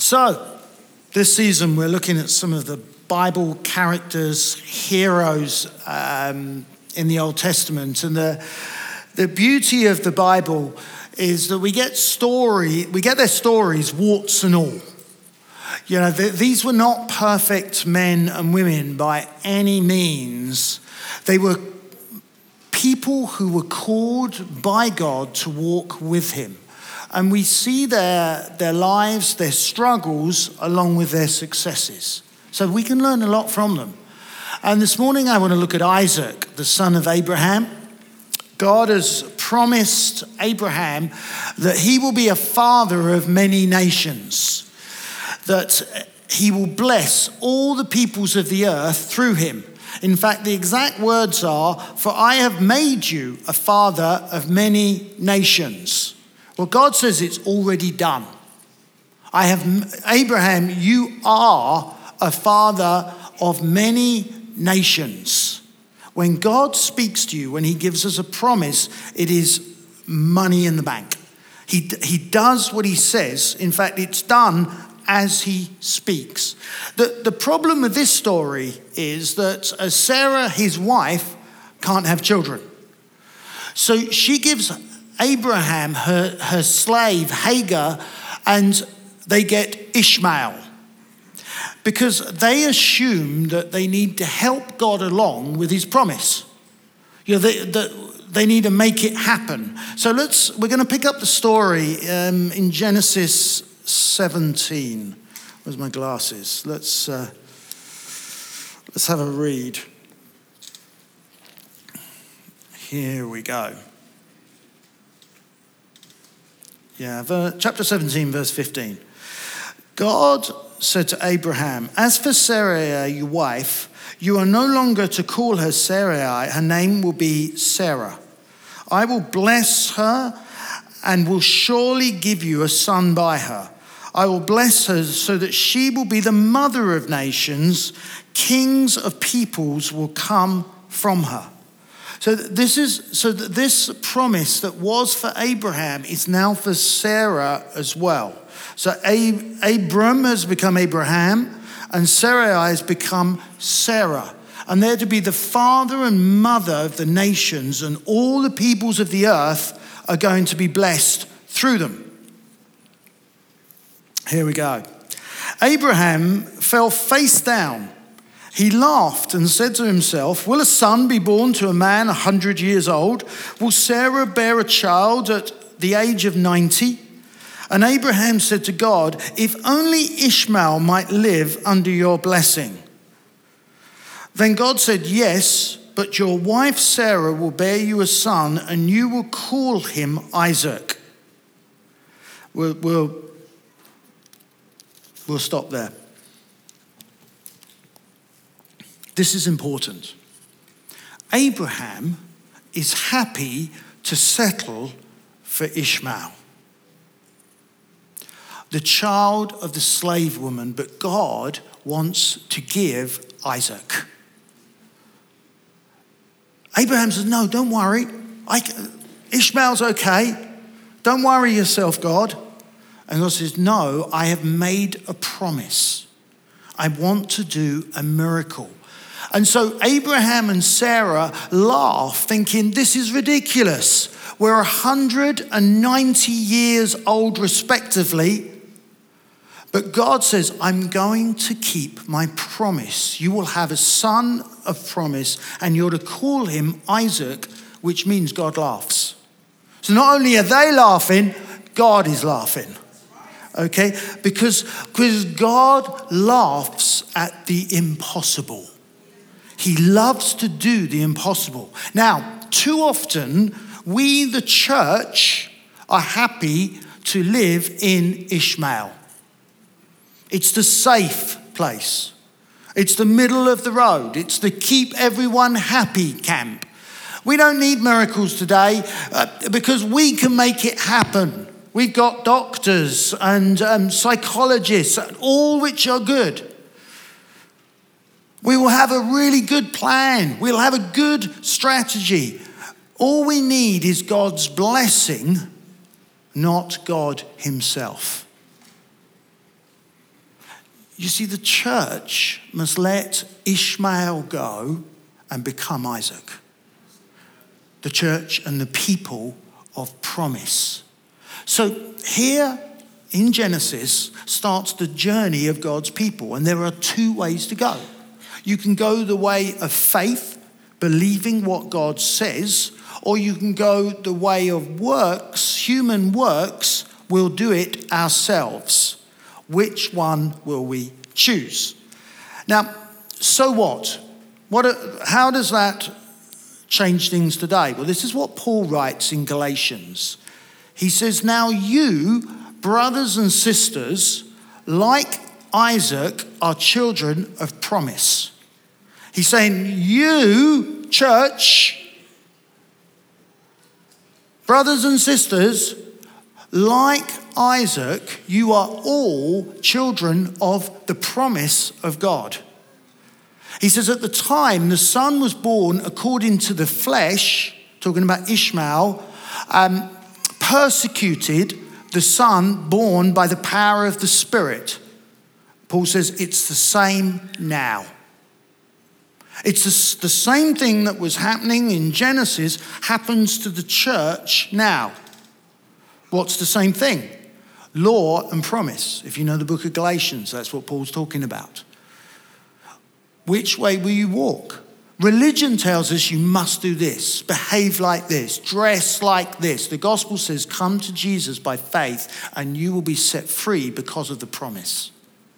So, this season we're looking at some of the Bible characters, heroes in the Old Testament. And the beauty of the Bible is that we get their stories, warts and all. You know, these were not perfect men and women by any means. They were people who were called by God to walk with him. And we see their lives, their struggles, along with their successes. So we can learn a lot from them. And this morning I want to look at Isaac, the son of Abraham. God has promised Abraham that he will be a father of many nations, that he will bless all the peoples of the earth through him. In fact, the exact words are, "For I have made you a father of many nations." Well, God says it's already done. Abraham, you are a father of many nations. When God speaks to you, when he gives us a promise, it is money in the bank. He does what he says. In fact, it's done as he speaks. The problem with this story is that Sarah, his wife, can't have children. So she gives Abraham her slave Hagar, and they get Ishmael, because they assume that they need to help God along with his promise. You know, they need to make it happen. So we're going to pick up the story in Genesis 17. Where's my glasses? Let's have a read. Here we go. Chapter 17, verse 15. God said to Abraham, "As for Sarai, your wife, you are no longer to call her Sarai. Her name will be Sarah. I will bless her and will surely give you a son by her. I will bless her so that she will be the mother of nations. Kings of peoples will come from her." So this promise that was for Abraham is now for Sarah as well. So Abram has become Abraham, and Sarai has become Sarah. And they're to be the father and mother of the nations, and all the peoples of the earth are going to be blessed through them. Here we go. Abraham fell face down. He laughed and said to himself, "Will a son be born to a man 100 years old? Will Sarah bear a child at the age of 90? And Abraham said to God, "If only Ishmael might live under your blessing." Then God said, "Yes, but your wife Sarah will bear you a son, and you will call him Isaac." We'll stop there. This is important. Abraham is happy to settle for Ishmael, the child of the slave woman, but God wants to give Isaac. Abraham says, "No, don't worry. Ishmael's okay. Don't worry yourself, God." And God says, "No, I have made a promise. I want to do a miracle." And so Abraham and Sarah laugh, thinking, "This is ridiculous. We're 190 years old respectively." But God says, "I'm going to keep my promise. You will have a son of promise, and you're to call him Isaac," which means God laughs. So not only are they laughing, God is laughing. Okay? Because God laughs at the impossible. He loves to do the impossible. Now, too often, we, the church, are happy to live in Ishmael. It's the safe place. It's the middle of the road. It's the keep everyone happy camp. We don't need miracles today because we can make it happen. We've got doctors and psychologists, all which are good. We will have a really good plan. We'll have a good strategy. All we need is God's blessing, not God himself. You see, the church must let Ishmael go and become Isaac. The church and the people of promise. So here in Genesis starts the journey of God's people, and there are two ways to go. You can go the way of faith, believing what God says, or you can go the way of works, human works. We'll do it ourselves. Which one will we choose? Now, so what? How does that change things today? Well, this is what Paul writes in Galatians. He says, now you, brothers and sisters, like Isaac, are children of promise. He's saying, you, church, brothers and sisters, like Isaac, you are all children of the promise of God. He says at the time the son was born according to the flesh, talking about Ishmael, persecuted the son born by the power of the Spirit. Paul says it's the same now. It's the same thing that was happening in Genesis happens to the church now. What's the same thing? Law and promise. If you know the book of Galatians, that's what Paul's talking about. Which way will you walk? Religion tells us you must do this, behave like this, dress like this. The gospel says come to Jesus by faith and you will be set free because of the promise.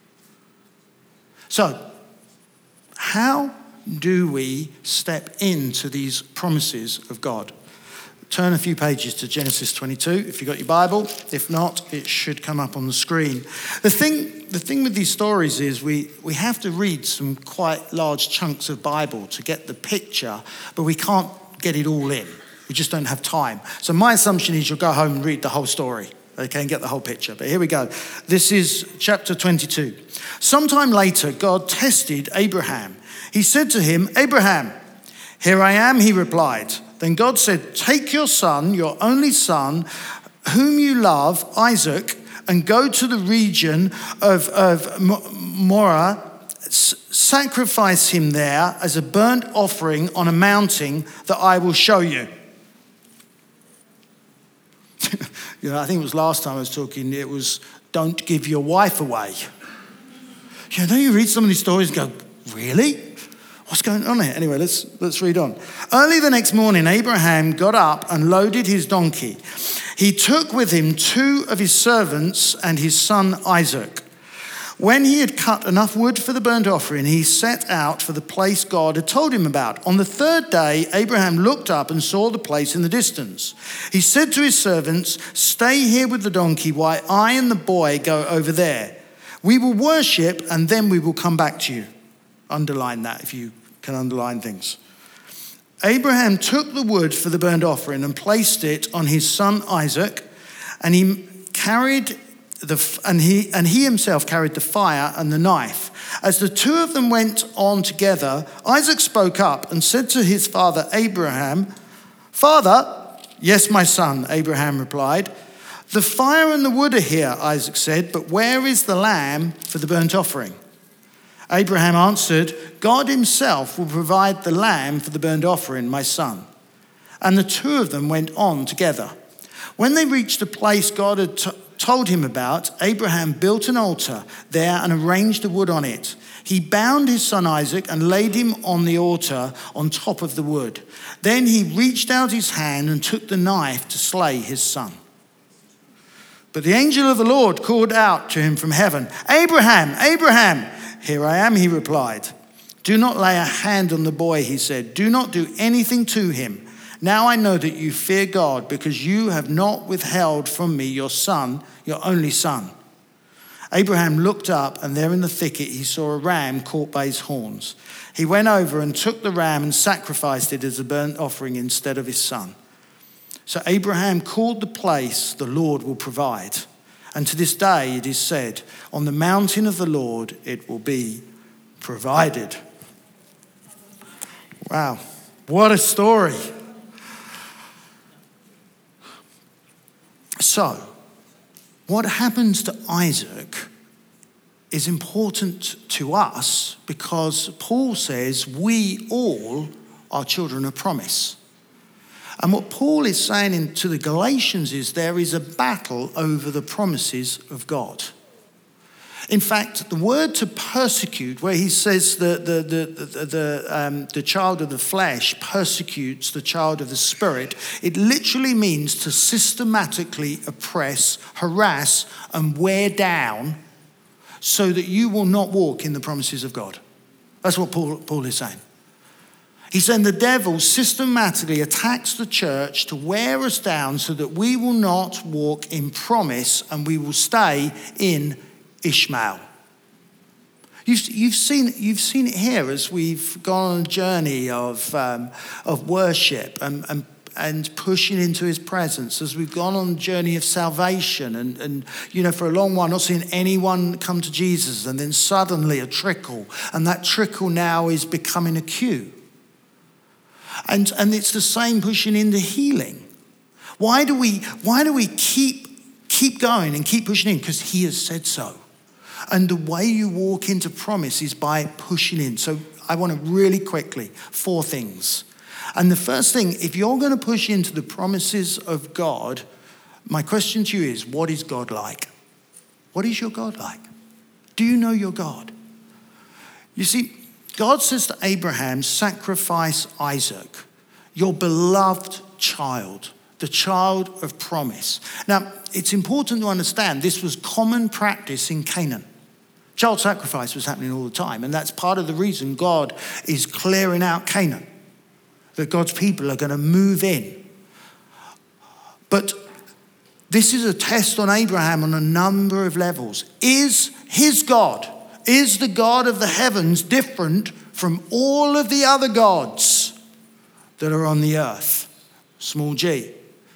So, how do we step into these promises of God? Turn a few pages to Genesis 22 if you've got your Bible. If not, it should come up on the screen. The thing with these stories is we have to read some quite large chunks of Bible to get the picture, but we can't get it all in. We just don't have time. So my assumption is you'll go home and read the whole story, okay, and get the whole picture. But here we go. This is chapter 22. Sometime later, God tested Abraham. He said to him, Abraham, here I am, he replied. Then God said, take your son, your only son, whom you love, Isaac, and go to the region of Moriah, sacrifice him there as a burnt offering on a mountain that I will show you. I think it was last time I was talking, it was don't give your wife away. You read some of these stories and go, really? What's going on here? Anyway, let's read on. Early the next morning, Abraham got up and loaded his donkey. He took with him 2 of his servants and his son Isaac. When he had cut enough wood for the burnt offering, he set out for the place God had told him about. On the 3rd day, Abraham looked up and saw the place in the distance. He said to his servants, stay here with the donkey while I and the boy go over there. We will worship and then we will come back to you. Underline that if you can underline things. Abraham took the wood for the burnt offering and placed it on his son Isaac, and he himself carried the fire and the knife. As the 2 of them went on together, Isaac spoke up and said to his father Abraham, Father, yes, my son, Abraham replied. The fire and the wood are here, Isaac said, but where is the lamb for the burnt offering? Abraham answered, God himself will provide the lamb for the burnt offering, my son. And the 2 of them went on together. When they reached the place God had told him about, Abraham built an altar there and arranged the wood on it. He bound his son Isaac and laid him on the altar on top of the wood. Then he reached out his hand and took the knife to slay his son. But the angel of the Lord called out to him from heaven, Abraham, Abraham! Here I am, he replied. Do not lay a hand on the boy, he said. Do not do anything to him. Now I know that you fear God because you have not withheld from me your son, your only son. Abraham looked up and there in the thicket he saw a ram caught by his horns. He went over and took the ram and sacrificed it as a burnt offering instead of his son. So Abraham called the place the Lord will provide. And to this day it is said, on the mountain of the Lord it will be provided. Wow, what a story. So, what happens to Isaac is important to us because Paul says we all are children of promise. And what Paul is saying to the Galatians is there is a battle over the promises of God. In fact, the word to persecute, where he says the child of the flesh persecutes the child of the spirit, it literally means to systematically oppress, harass, and wear down so that you will not walk in the promises of God. That's what Paul is saying. He's saying the devil systematically attacks the church to wear us down so that we will not walk in promise and we will stay in Ishmael. You've seen it here as we've gone on a journey of worship and pushing into his presence, as we've gone on a journey of salvation and for a long while not seeing anyone come to Jesus, and then suddenly a trickle, and that trickle now is becoming a queue. And it's the same pushing into healing. Why do we keep going and keep pushing in? Because he has said so. And the way you walk into promise is by pushing in. So I want to really quickly, 4 things. And the first thing, if you're going to push into the promises of God, my question to you is, what is God like? What is your God like? Do you know your God? You see, God says to Abraham, sacrifice Isaac, your beloved child, the child of promise. Now, it's important to understand this was common practice in Canaan. Child sacrifice was happening all the time, and that's part of the reason God is clearing out Canaan, that God's people are going to move in. But this is a test on Abraham on a number of levels. Is his God, is the God of the heavens different from all of the other gods that are on the earth? Small g.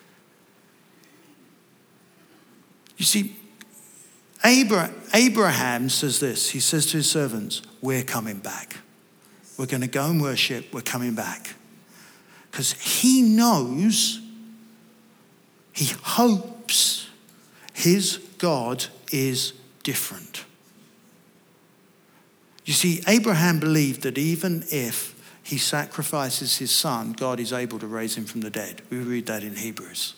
You see, Abraham says this. He says to his servants, we're coming back. We're going to go and worship. We're coming back. Because he knows, he hopes his God is different. You see, Abraham believed that even if he sacrifices his son, God is able to raise him from the dead. We read that in Hebrews.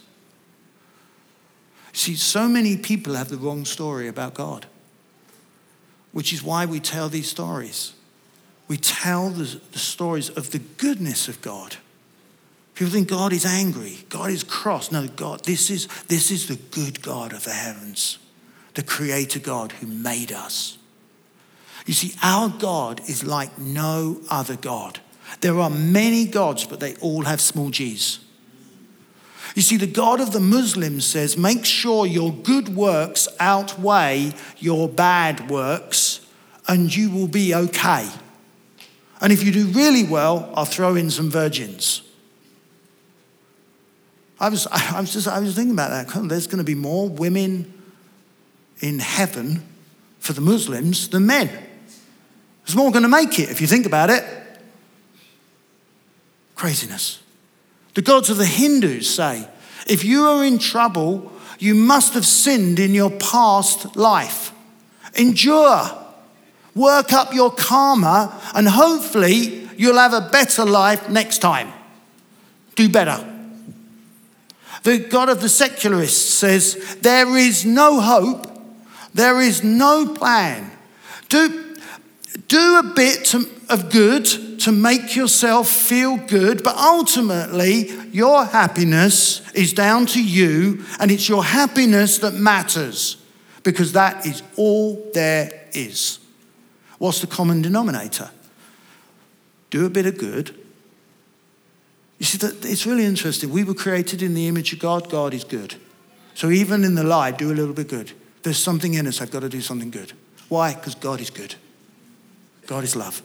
See, so many people have the wrong story about God, which is why we tell these stories. We tell the stories of the goodness of God. People think God is angry, God is cross. No, God, this is the good God of the heavens, the creator God who made us. You see, our God is like no other God. There are many gods, but they all have small g's. You see, the God of the Muslims says, make sure your good works outweigh your bad works and you will be okay. And if you do really well, I'll throw in some virgins. I was thinking about that. There's going to be more women in heaven for the Muslims than men. There's more going to make it if you think about it. Craziness. The gods of the Hindus say, if you are in trouble, you must have sinned in your past life. Endure. Work up your karma, and hopefully you'll have a better life next time. Do better. The God of the secularists says, there is no hope, there is no plan. Do a bit of good to make yourself feel good, but ultimately your happiness is down to you, and it's your happiness that matters, because that is all there is. What's the common denominator? Do a bit of good. You see, it's really interesting. We were created in the image of God. God is good. So even in the lie, do a little bit good. There's something in us, I've got to do something good. Why? Because God is good. God is love.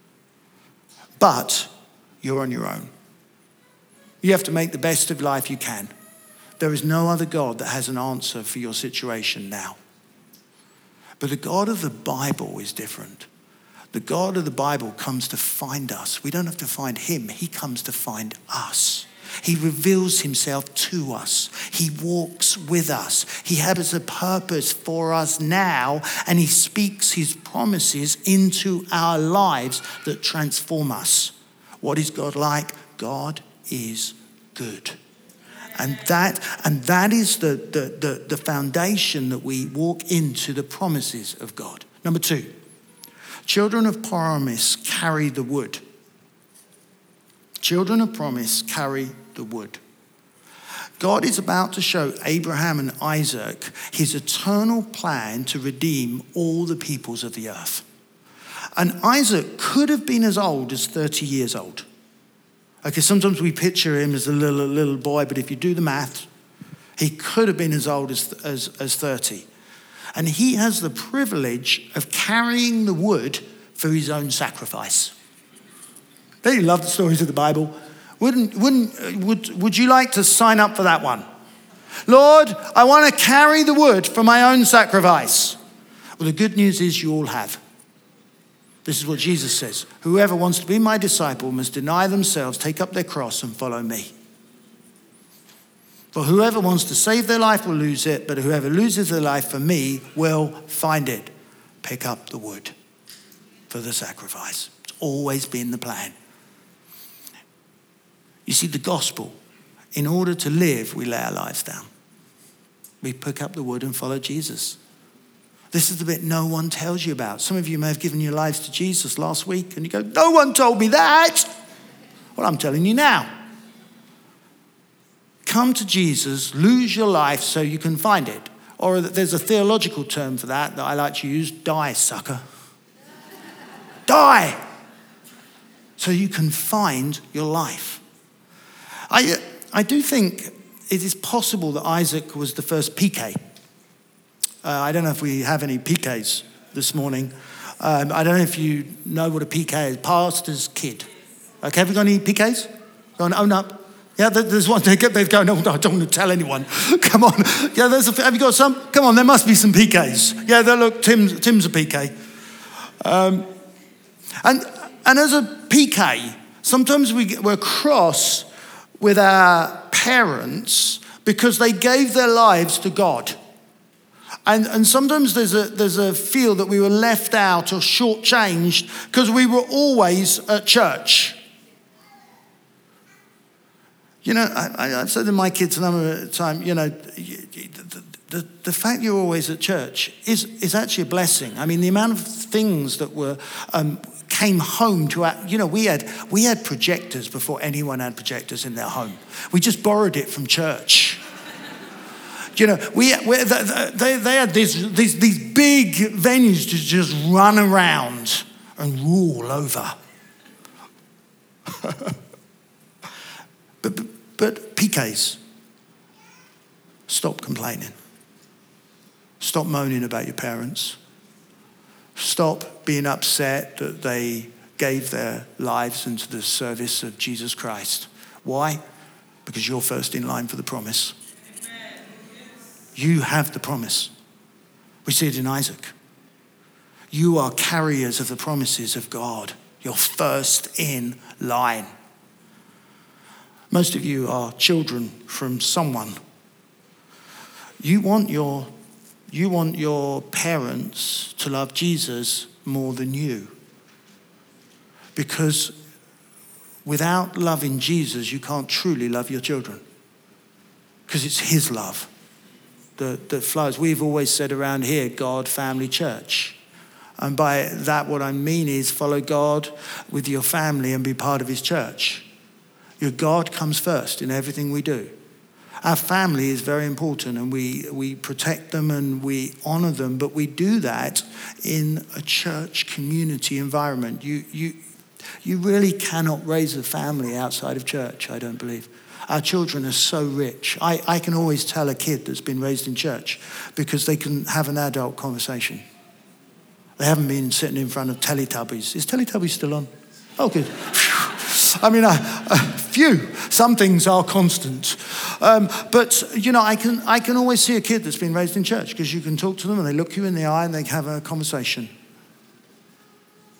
But you're on your own. You have to make the best of life you can. There is no other God that has an answer for your situation now. But the God of the Bible is different. The God of the Bible comes to find us. We don't have to find him. He comes to find us. He reveals himself to us. He walks with us. He has a purpose for us now, and he speaks his promises into our lives that transform us. What is God like? God is good. And that is the foundation that we walk into the promises of God. Number 2, children of promise carry the wood. Children of promise carry the wood. God is about to show Abraham and Isaac his eternal plan to redeem all the peoples of the earth. And Isaac could have been as old as 30 years old. Okay, sometimes we picture him as a little boy, but if you do the math, he could have been as old as 30. And he has the privilege of carrying the wood for his own sacrifice. Don't you love the stories of the Bible? Would you like to sign up for that one? Lord, I want to carry the wood for my own sacrifice. Well, the good news is you all have. This is what Jesus says. Whoever wants to be my disciple must deny themselves, take up their cross and follow me. For whoever wants to save their life will lose it, but whoever loses their life for me will find it. Pick up the wood for the sacrifice. It's always been the plan. You see, the gospel, in order to live, we lay our lives down. We pick up the wood and follow Jesus. This is the bit no one tells you about. Some of you may have given your lives to Jesus last week and you go, no one told me that. Well, I'm telling you now. Come to Jesus, lose your life so you can find it. Or there's a theological term for that I like to use, die, sucker. Die, so you can find your life. I do think it is possible that Isaac was the first PK. I don't know if we have any PKs this morning. I don't know if you know what a PK is, pastor's kid. Okay, have we got any PKs? Go on, own up. Yeah, there's one. They're going, oh, I don't want to tell anyone. Come on. Yeah, have you got some? Come on, there must be some PKs. Yeah, look, Tim's a PK. And as a PK, sometimes we're cross with our parents because they gave their lives to God. And sometimes there's a feel that we were left out or shortchanged because we were always at church. You know, I've said to my kids a number of times, you know, the fact you're always at church is actually a blessing. I mean, the amount of things that were came home to our, you know, we had projectors before anyone had projectors in their home. We just borrowed it from church. You know, they had these big venues to just run around and rule over. But PKs, stop complaining. Stop moaning about your parents. Stop being upset that they gave their lives into the service of Jesus Christ. Why? Because you're first in line for the promise. You have the promise. We see it in Isaac. You are carriers of the promises of God. You're first in line. Most of you are children from someone. You want your parents to love Jesus more than you. Because without loving Jesus, you can't truly love your children. Because it's his love that flows. We've always said around here, God, family, church. And by that, what I mean is follow God with your family and be part of his church. Your God comes first in everything we do. Our family is very important and we protect them and we honor them, but we do that in a church community environment. You really cannot raise a family outside of church, I don't believe. Our children are so rich. I can always tell a kid that's been raised in church because they can have an adult conversation. They haven't been sitting in front of Teletubbies. Is Teletubbies still on? Oh, good. I mean, some things are constant. But, you know, I can always see a kid that's been raised in church because you can talk to them and they look you in the eye and they have a conversation.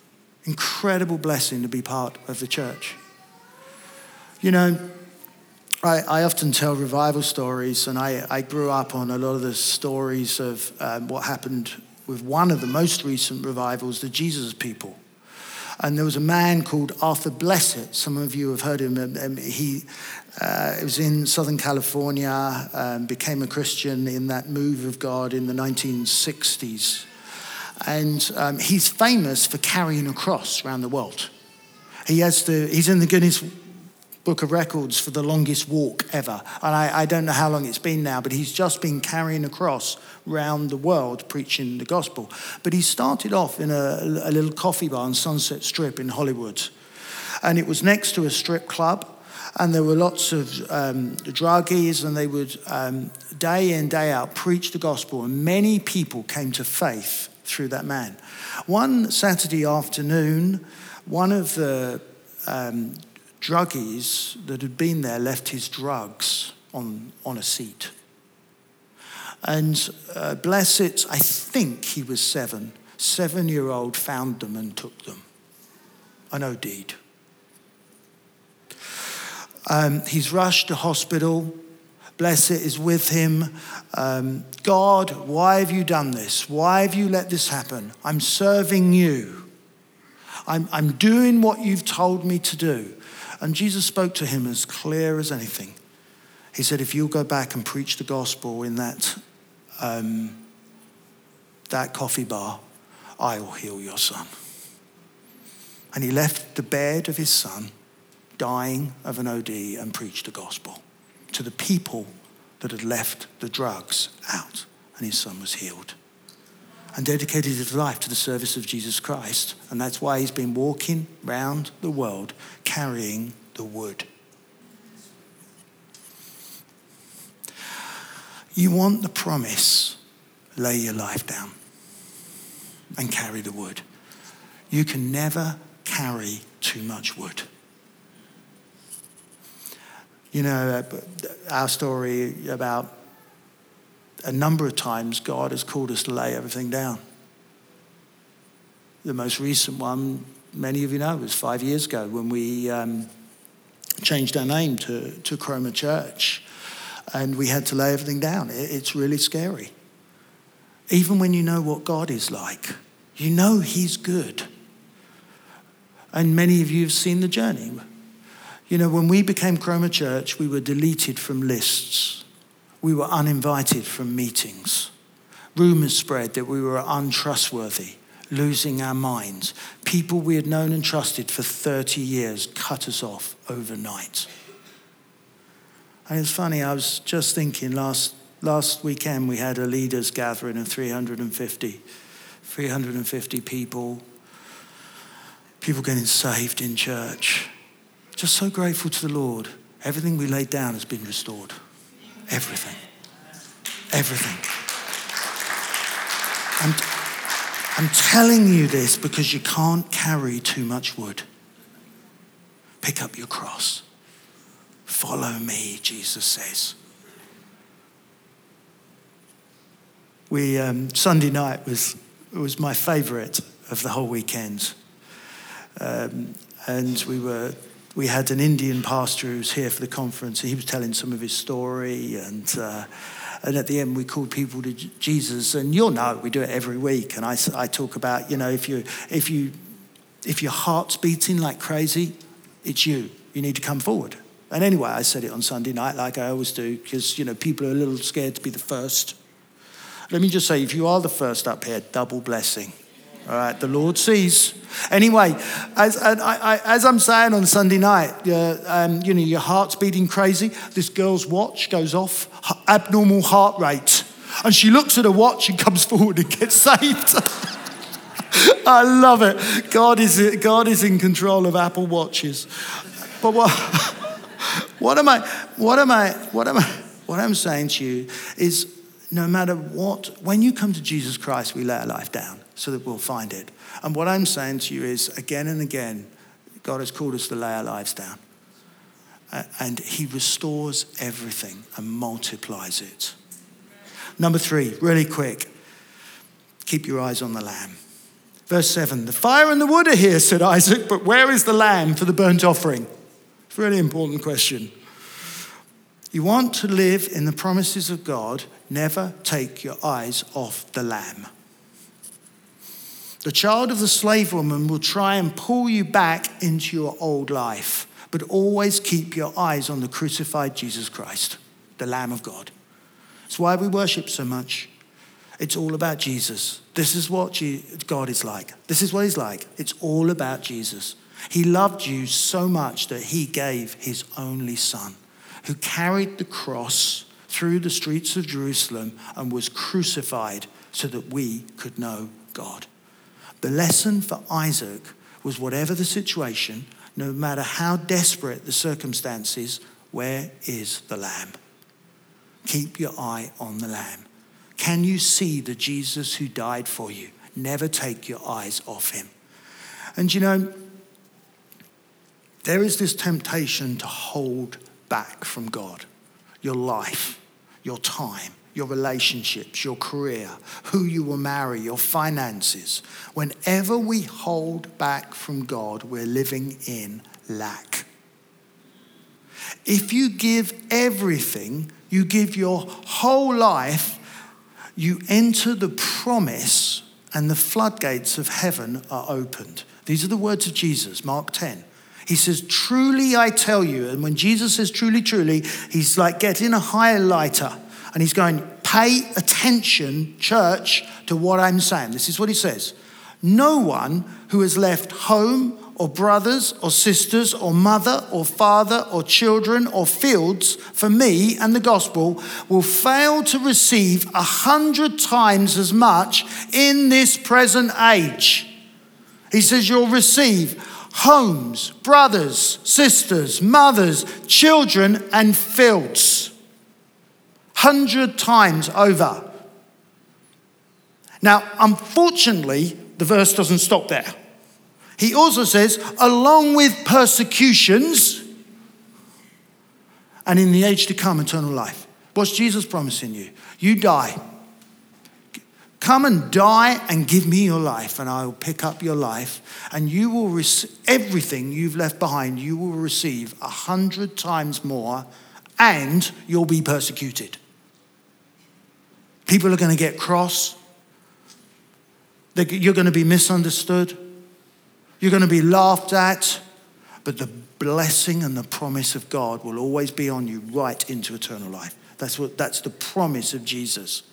Incredible blessing to be part of the church. You know, I often tell revival stories, and I grew up on a lot of the stories of what happened with one of the most recent revivals, the Jesus People. And there was a man called Arthur Blessitt. Some of you have heard him. He was in Southern California, became a Christian in that move of God in the 1960s. And he's famous for carrying a cross around the world. He's in the Guinness Book of Records for the longest walk ever. And I don't know how long it's been now, but he's just been carrying a cross around the world preaching the gospel. But he started off in a little coffee bar on Sunset Strip in Hollywood. And it was next to a strip club. And there were lots of druggies, and they would day in, day out preach the gospel. And many people came to faith through that man. One Saturday afternoon, one of the druggies that had been there left his drugs on a seat. And Blessitt, I think he was 7-year-old, found them and took them. An OD'd. He's rushed to hospital. Blessitt is with him. God, why have you done this? Why have you let this happen? I'm serving you. I'm doing what you've told me to do. And Jesus spoke to him as clear as anything. He said, if you'll go back and preach the gospel in that coffee bar, I will heal your son. And he left the bed of his son, dying of an OD, and preached the gospel to the people that had left the drugs out. And his son was healed. And dedicated his life to the service of Jesus Christ. And that's why he's been walking round the world carrying the wood. You want the promise, lay your life down and carry the wood. You can never carry too much wood. You know, our story about a number of times God has called us to lay everything down. The most recent one, many of you know, was 5 years ago when we changed our name to Chroma Church, and we had to lay everything down. It's really scary. Even when you know what God is like, you know he's good. And many of you have seen the journey. You know, when we became Chroma Church, we were deleted from lists. We were uninvited from meetings. Rumors spread that we were untrustworthy, losing our minds. People we had known and trusted for 30 years cut us off overnight. And it's funny, I was just thinking last weekend we had a leaders gathering of 350 people getting saved in church. Just so grateful to the Lord. Everything we laid down has been restored. Everything. I'm telling you this because you can't carry too much wood. Pick up your cross. Follow me, Jesus says. Sunday night was my favorite of the whole weekend. And we had an Indian pastor who was here for the conference, and he was telling some of his story, and at the end we called people to Jesus. And you'll know we do it every week, and I talk about, you know, if your heart's beating like crazy, it's you need to come forward. And anyway, I said it on Sunday night like I always do, because, you know, people are a little scared to be the first. Let me just say, if you are the first up here, double blessing. All right, the Lord sees. Anyway, as I'm saying on Sunday night, you know, your heart's beating crazy. This girl's watch goes off, abnormal heart rate, and she looks at her watch and comes forward and gets saved. I love it. God is in control of Apple Watches. But what I'm saying to you is, no matter what, when you come to Jesus Christ, we lay our life down so that we'll find it. And what I'm saying to you is, again and again, God has called us to lay our lives down. And he restores everything and multiplies it. Number 3, really quick. Keep your eyes on the lamb. Verse 7, the fire and the wood are here, said Isaac, but where is the lamb for the burnt offering? It's a really important question. You want to live in the promises of God, never take your eyes off the Lamb. The child of the slave woman will try and pull you back into your old life, but always keep your eyes on the crucified Jesus Christ, the Lamb of God. That's why we worship so much. It's all about Jesus. This is what God is like. This is what he's like. It's all about Jesus. He loved you so much that he gave his only son, who carried the cross through the streets of Jerusalem and was crucified so that we could know God. The lesson for Isaac was whatever the situation, no matter how desperate the circumstances, where is the lamb? Keep your eye on the lamb. Can you see the Jesus who died for you? Never take your eyes off him. And you know, there is this temptation to hold back from God. Your life, your time, your relationships, your career, who you will marry, your finances. Whenever we hold back from God, we're living in lack. If you give everything, you give your whole life, you enter the promise and the floodgates of heaven are opened. These are the words of Jesus, Mark 10. He says, truly I tell you, and when Jesus says truly, truly, he's like getting a highlighter and he's going, pay attention, church, to what I'm saying. This is what he says. No one who has left home or brothers or sisters or mother or father or children or fields for me and the gospel will fail to receive 100 times as much in this present age. He says you'll receive homes, brothers, sisters, mothers, children, and fields. 100 times over. Now, unfortunately, the verse doesn't stop there. He also says, along with persecutions, and in the age to come, eternal life. What's Jesus promising you? You die. Come and die and give me your life, and I will pick up your life, and you will receive everything you've left behind. You will receive 100 times more, and you'll be persecuted. People are going to get cross. You're going to be misunderstood. You're going to be laughed at. But the blessing and the promise of God will always be on you right into eternal life. That's the promise of Jesus.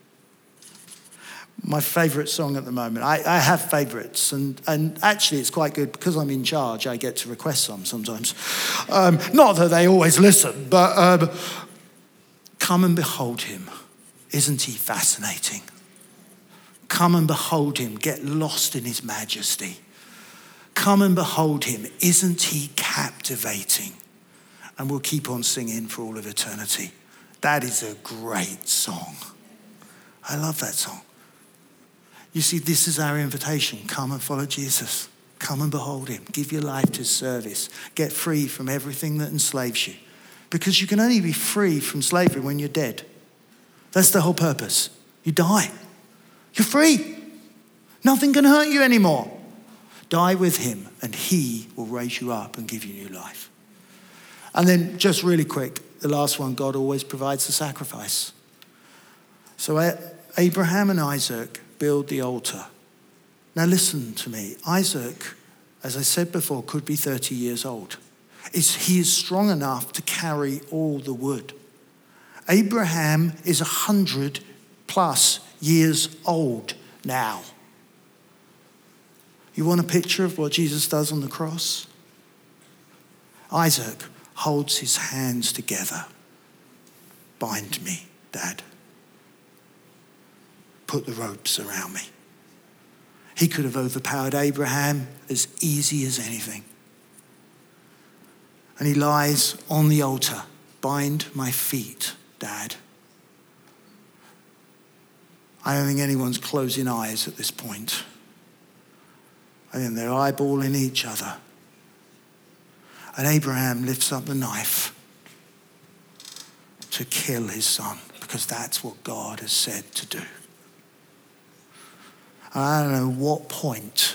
My favorite song at the moment. I have favorites, and actually it's quite good because I'm in charge. I get to request some sometimes. Not that they always listen, but come and behold him. Isn't he fascinating? Come and behold him. Get lost in his majesty. Come and behold him. Isn't he captivating? And we'll keep on singing for all of eternity. That is a great song. I love that song. You see, this is our invitation. Come and follow Jesus. Come and behold him. Give your life to service. Get free from everything that enslaves you. Because you can only be free from slavery when you're dead. That's the whole purpose. You die. You're free. Nothing can hurt you anymore. Die with him and he will raise you up and give you new life. And then just really quick, the last one, God always provides the sacrifice. So Abraham and Isaac build the altar. Now listen to me. Isaac, as I said before, could be 30 years old. He is strong enough to carry all the wood. Abraham is 100 plus years old now. You want a picture of what Jesus does on the cross? Isaac holds his hands together. Bind me, Dad. Put the ropes around me. He could have overpowered Abraham as easy as anything. And he lies on the altar. Bind my feet, Dad. I don't think anyone's closing eyes at this point. I think they're eyeballing each other. And Abraham lifts up the knife to kill his son because that's what God has said to do. I don't know what point.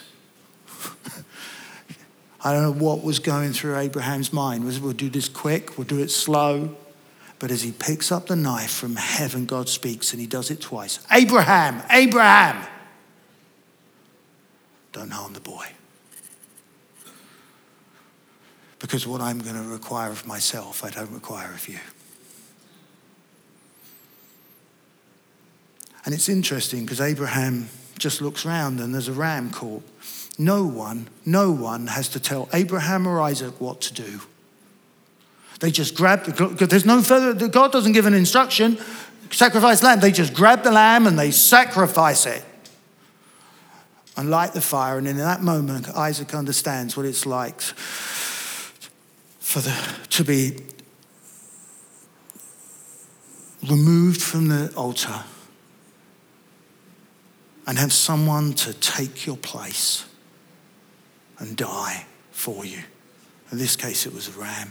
I don't know what was going through Abraham's mind. We'll do this quick, we'll do it slow. But as he picks up the knife from heaven, God speaks, and he does it twice. Abraham, Abraham. Don't harm the boy. Because what I'm going to require of myself, I don't require of you. And it's interesting because Abraham just looks round and there's a ram caught. No one has to tell Abraham or Isaac what to do. They just grab there's no further, God doesn't give an instruction, sacrifice lamb. They just grab the lamb and they sacrifice it and light the fire. And in that moment, Isaac understands what it's like to be removed from the altar and have someone to take your place and die for you. In this case, it was a ram.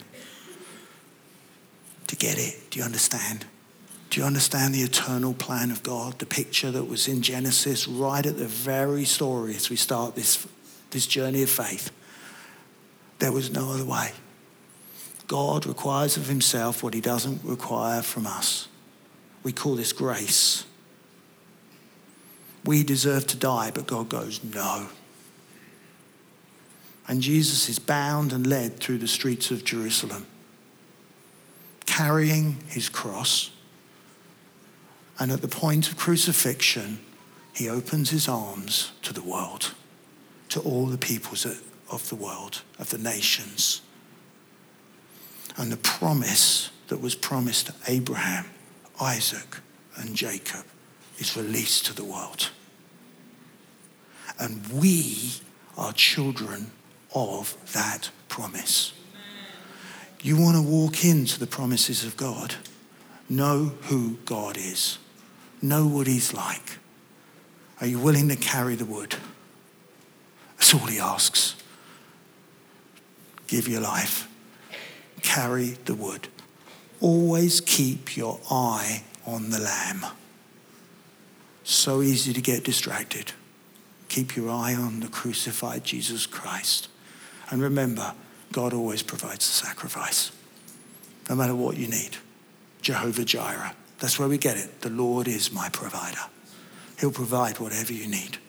To get it, do you understand? Do you understand the eternal plan of God? The picture that was in Genesis right at the very story as we start this journey of faith. There was no other way. God requires of himself what he doesn't require from us. We call this grace. We deserve to die, but God goes, no. And Jesus is bound and led through the streets of Jerusalem, carrying his cross. And at the point of crucifixion, he opens his arms to the world, to all the peoples of the world, of the nations. And the promise that was promised to Abraham, Isaac, and Jacob is released to the world. And we are children of that promise. You want to walk into the promises of God. Know who God is. Know what he's like. Are you willing to carry the wood? That's all he asks. Give your life. Carry the wood. Always keep your eye on the lamb. So easy to get distracted. Keep your eye on the crucified Jesus Christ. And remember, God always provides the sacrifice. No matter what you need. Jehovah Jireh. That's where we get it. The Lord is my provider. He'll provide whatever you need.